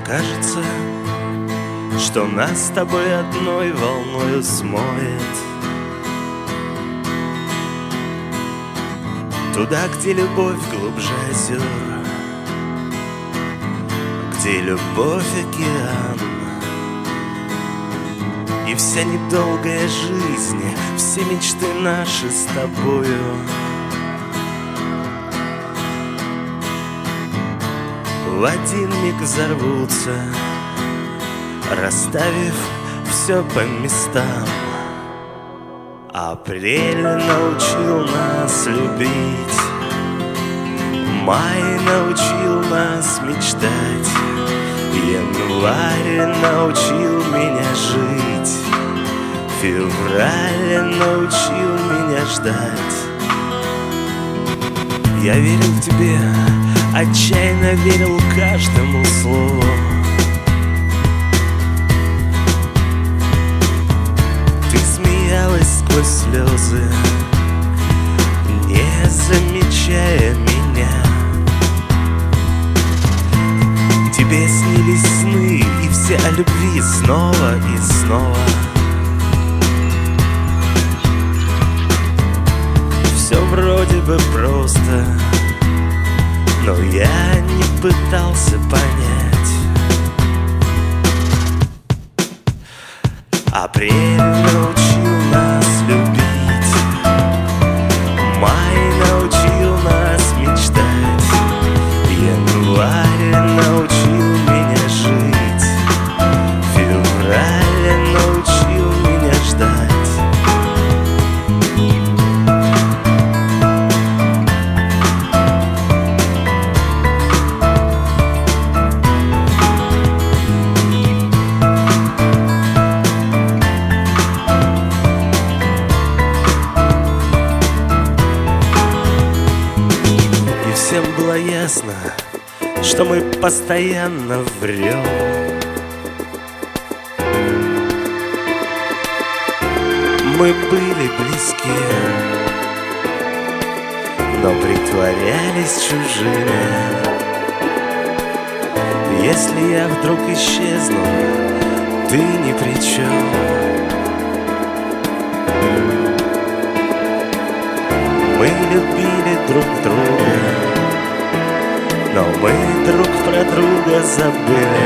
кажется, что нас с тобой одной волною смоет туда, где любовь глубже озер, где любовь океан. И вся недолгая жизнь, все мечты наши с тобою в один миг взорвутся, расставив все по местам. Апрель научил нас любить, май научил нас мечтать, январь научил меня жить, февраль научил меня ждать. Я верил в тебя, отчаянно верил каждому слову. Ты смеялась сквозь слезы, не замечая меня. Тебе снились сны, и все о любви снова и снова. Все вроде бы просто, но я не пытался понять. Апрель научил нас любить, май научил нас мечтать, январь научил меня жить, февраль научил меня ждать. Всем было ясно, что мы постоянно врем. Мы были близки, но притворялись чужими. Если я вдруг исчезну, ты ни при чем. Мы любили друг друга, но мы друг про друга забыли.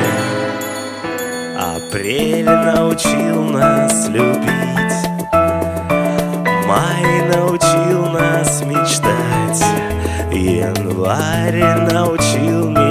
Апрель научил нас любить, май научил нас мечтать, январь научил меня